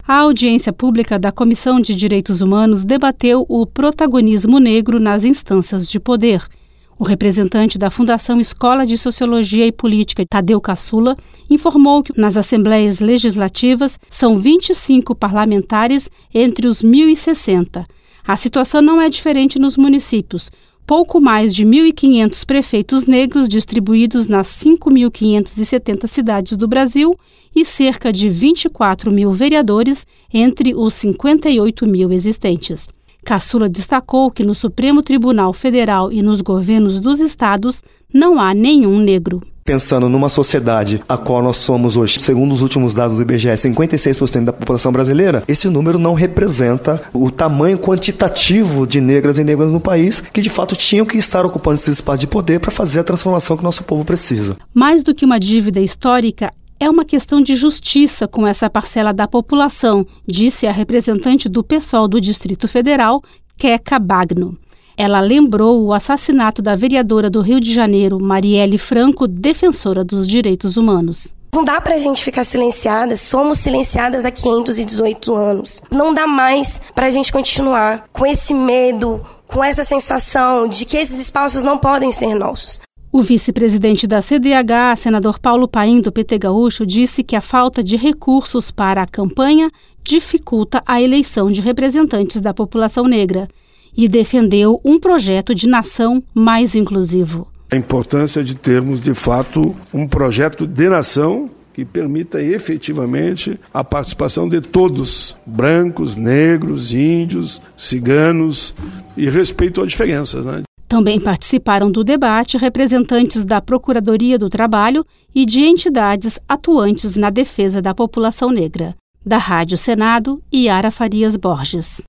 A audiência pública da Comissão de Direitos Humanos debateu o protagonismo negro nas instâncias de poder. O representante da Fundação Escola de Sociologia e Política, Tadeu Caçula, informou que nas assembleias legislativas são 25 parlamentares entre os 1.060. A situação não é diferente nos municípios. Pouco mais de 1.500 prefeitos negros distribuídos nas 5.570 cidades do Brasil e cerca de 24 mil vereadores entre os 58 mil existentes. Caçula destacou que no Supremo Tribunal Federal e nos governos dos estados não há nenhum negro. Pensando numa sociedade a qual nós somos hoje, segundo os últimos dados do IBGE, 56% da população brasileira, esse número não representa o tamanho quantitativo de negras e negros no país, que de fato tinham que estar ocupando esses espaços de poder para fazer a transformação que o nosso povo precisa. Mais do que uma dívida histórica, é uma questão de justiça com essa parcela da população, disse a representante do PSOL do Distrito Federal, Queca Bagno. Ela lembrou o assassinato da vereadora do Rio de Janeiro, Marielle Franco, defensora dos direitos humanos. Não dá pra gente ficar silenciadas, somos silenciadas há 518 anos. Não dá mais pra gente continuar com esse medo, com essa sensação de que esses espaços não podem ser nossos. O vice-presidente da CDH, senador Paulo Paim, do PT Gaúcho, disse que a falta de recursos para a campanha dificulta a eleição de representantes da população negra e defendeu um projeto de nação mais inclusivo. A importância de termos, de fato, um projeto de nação que permita efetivamente a participação de todos, brancos, negros, índios, ciganos, e respeito às diferenças, né? Também participaram do debate representantes da Procuradoria do Trabalho e de entidades atuantes na defesa da população negra. Da Rádio Senado, Yara Farias Borges.